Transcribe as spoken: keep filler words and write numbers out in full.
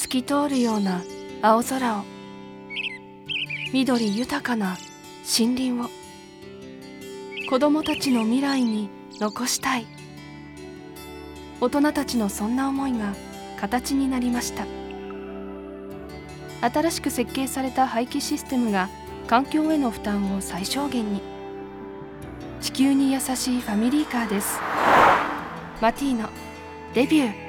透き通るような青空を、緑豊かな森林を子どもたちの未来に残したい。大人たちのそんな思いが形になりました。新しく設計された排気システムが環境への負担を最小限に。地球に優しいファミリーカーです。マティーノデビュー。